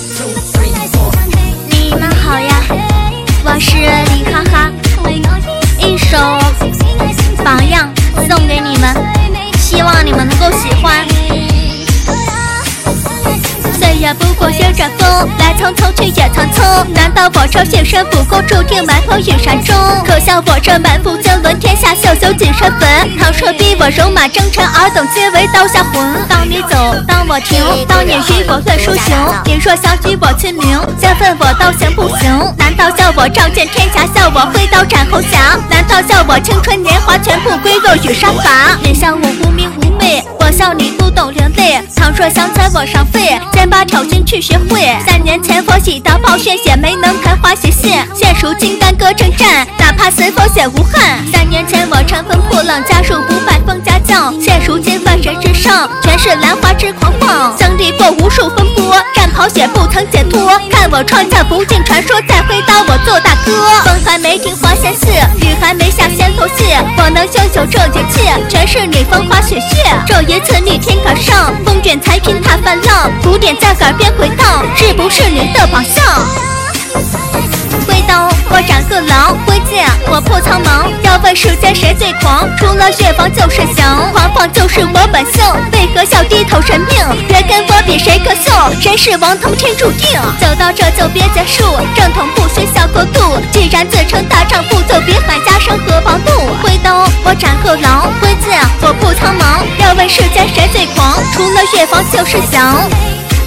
你们好呀，我是李哈哈，一首榜样送给你们，希望你们能够喜欢。岁月不过携着风，来匆匆去也匆匆。难道我这现身不公，注定埋头雨山中？可笑我这满腹经纶，天下秀秀几身粉。唐彻逼我戎马征尘，尔等皆为刀下魂。当你走，当我停，当你与我愿书行。你若想与我亲临，先问我刀行不行？难道叫我仗剑天下，笑我挥刀斩侯侠？难道叫我青春年华全部归落与杀伐？你笑我无名无辈，我笑你不懂流泪。倘若想采我伤肺，先把挑衅去学会。3年前我喜刀炮血血，没能开花谢线。现如今干戈征战，哪怕随风血无憾。3年前我乘风破浪，加入不败风家将。现如今万人之上，全是兰花之狂放。经历过无数风波，战袍血不曾解脱。看我创下不尽传说，再挥刀我做大哥。风还没停花先似，雨还没下先头谢。我能拥有这一切，全是你风花雪月。这一次逆天而上，风卷才拼踏泛浪，鼓点在耳边回荡，是不是你的榜样？挥刀我斩恶狼，挥剑我破苍茫。要问世间谁最狂，除了越王就是降。狂放就是我本性，为何要低头认命？别跟我比谁可笑，谁是王通天注定。走到这就别结束，正统不许小过度。既然自称大丈夫，就别喊加声何妨怒。挥刀我斩恶狼，挥剑我破苍茫。要问世间谁最狂，除了越王就是降。